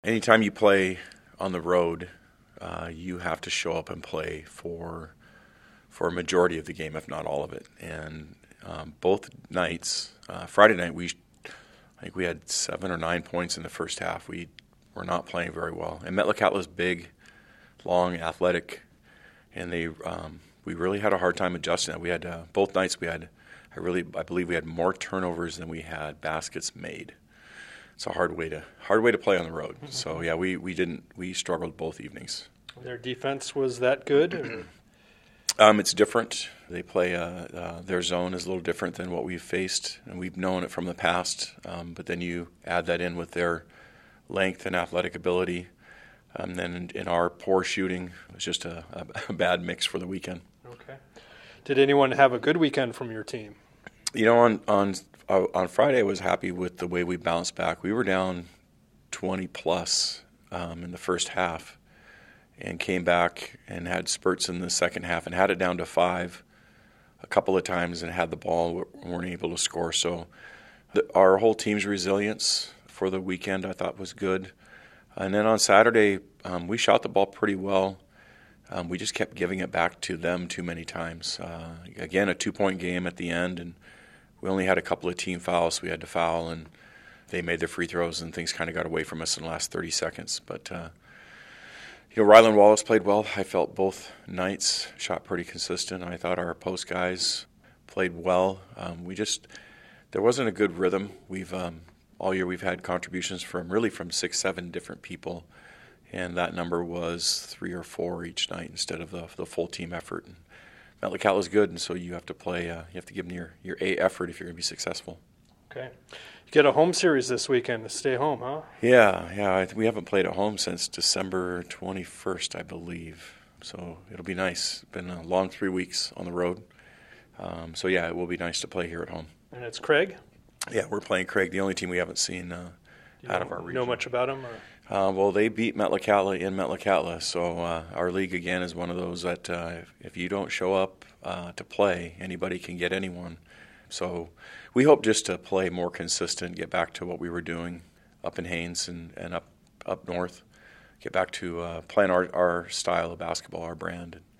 Anytime you play on the road, you have to show up and play for a majority of the game, if not all of it. And both nights, Friday night, I think we had 7 or 9 points in the first half. We were not playing very well. And Metlakatla's big, long, athletic, and we really had a hard time adjusting that. We had both nights. I believe we had more turnovers than we had baskets made. It's a hard way to play on the road. Mm-hmm. So yeah, we struggled both evenings. Their defense was that good? It's different. They play their zone is a little different than what we've faced, and we've known it from the past. But then you add that in with their length and athletic ability. Then in our poor shooting, it was just a bad mix for the weekend. Okay. Did anyone have a good weekend from your team? You know, on Friday, I was happy with the way we bounced back. We were down 20 plus in the first half, and came back and had spurts in the second half and had it down to 5 a couple of times and had the ball, weren't able to score. So our whole team's resilience for the weekend I thought was good. And then on Saturday, we shot the ball pretty well. We just kept giving it back to them too many times. Again, a 2-point game at the end, and we only had a couple of team fouls, so we had to foul, and they made their free throws, and things kind of got away from us in the last 30 seconds. But Ryland Wallace played well. I felt both nights shot pretty consistent. I thought our post guys played well. There wasn't a good rhythm. All year we've had contributions from 6-7 different people, and that number was 3 or 4 each night instead of the full team effort. And Metlakatla's good, and so you have to play. You have to give them your A effort if you're going to be successful. Okay. You get a home series this weekend to stay home, huh? Yeah. We haven't played at home since December 21st, I believe. So it'll be nice. It's been a long 3 weeks on the road. So yeah, it will be nice to play here at home. And it's Craig? Yeah, we're playing Craig, the only team we haven't seen out of our region. Know much about them? Well, they beat Metlakatla in Metlakatla, so our league, again, is one of those that if you don't show up to play, anybody can get anyone. So we hope just to play more consistent, get back to what we were doing up in Haines and up north, get back to playing our style of basketball, our brand.